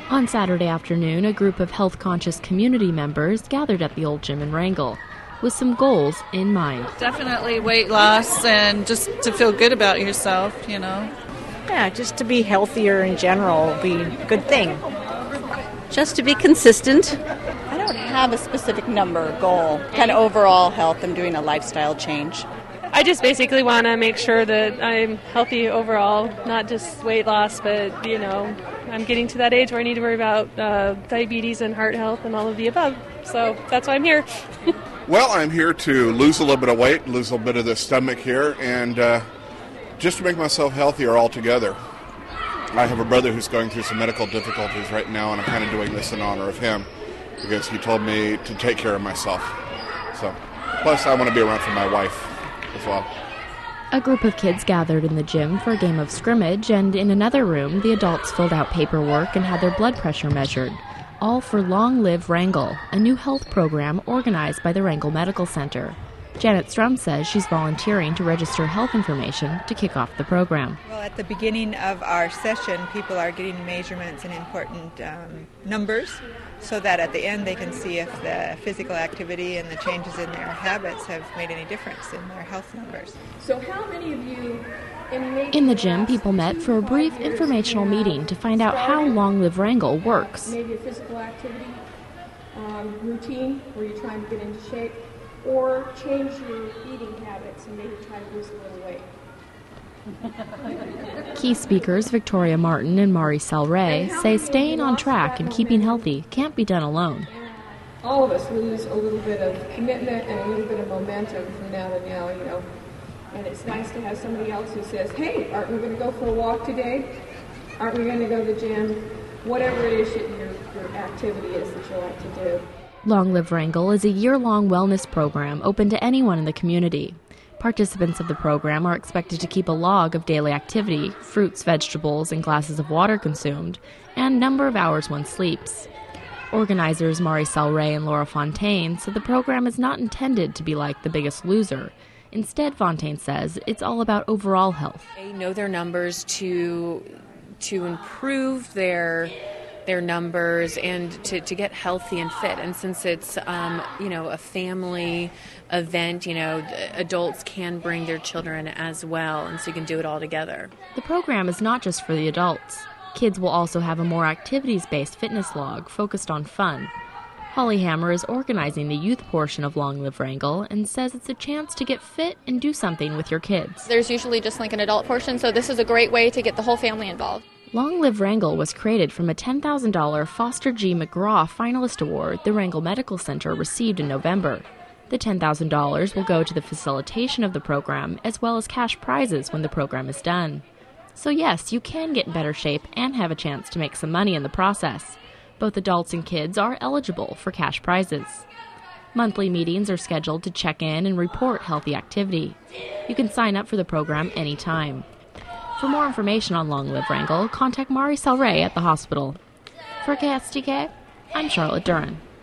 On Saturday afternoon, a group of health-conscious community members gathered at the old gym in Wrangell with some goals in mind. Definitely weight loss and just to feel good about yourself, you know. Yeah, just to be healthier in general would be a good thing. Just to be consistent. I don't have a specific number or goal. Kind of overall health. I'm doing a lifestyle change. I just basically want to make sure that I'm healthy overall, not just weight loss, but, you know, I'm getting to that age where I need to worry about diabetes and heart health and all of the above. So that's why I'm here. Well, I'm here to lose a little bit of weight, lose a little bit of the stomach here, and just to make myself healthier altogether. I have a brother who's going through some medical difficulties right now, and I'm kind of doing this in honor of him because he told me to take care of myself. So, plus I want to be around for my wife as well. A group of kids gathered in the gym for a game of scrimmage, and in another room, the adults filled out paperwork and had their blood pressure measured, all for Long Live Wrangell, a new health program organized by the Wrangell Medical Center. Janet Strum says she's volunteering to register health information to kick off the program. Well, at the beginning of our session, people are getting measurements and important numbers so that at the end they can see if the physical activity and the changes in their habits have made any difference in their health numbers. So how many of you... In the gym, people met for a brief informational meeting to find out how Long Live Wrangell works. Maybe a physical activity routine where you're trying to get into shape, or change your eating habits and maybe try to lose a little weight. Key speakers Victoria Martin and Mari Salray say staying on track and keeping healthy can't be done alone. All of us lose a little bit of commitment and a little bit of momentum from now to now, you know. And it's nice to have somebody else who says, hey, aren't we going to go for a walk today? Aren't we going to go to the gym? Whatever it is that your activity is that you like to do. Long Live Wrangell is a year-long wellness program open to anyone in the community. Participants of the program are expected to keep a log of daily activity, fruits, vegetables, and glasses of water consumed, and number of hours one sleeps. Organizers Mari Salray and Laura Fontaine said the program is not intended to be like The Biggest Loser. Instead, Fontaine says it's all about overall health. They know their numbers to improve their numbers and to get healthy and fit. And since it's a family event, adults can bring their children as well, and so you can do it all together. The program is not just for the adults. Kids will also have a more activities-based fitness log focused on fun. Holly Hammer is organizing the youth portion of Long Live Wrangell and says it's a chance to get fit and do something with your kids. There's usually just like an adult portion, so this is a great way to get the whole family involved. Long Live Wrangell was created from a $10,000 Foster G. McGraw Finalist Award the Wrangell Medical Center received in November. The $10,000 will go to the facilitation of the program as well as cash prizes when the program is done. So yes, you can get in better shape and have a chance to make some money in the process. Both adults and kids are eligible for cash prizes. Monthly meetings are scheduled to check in and report healthy activity. You can sign up for the program anytime. For more information on Long Live Wrangell, contact Mari Salray at the hospital. For KSTK, I'm Charlotte Duran.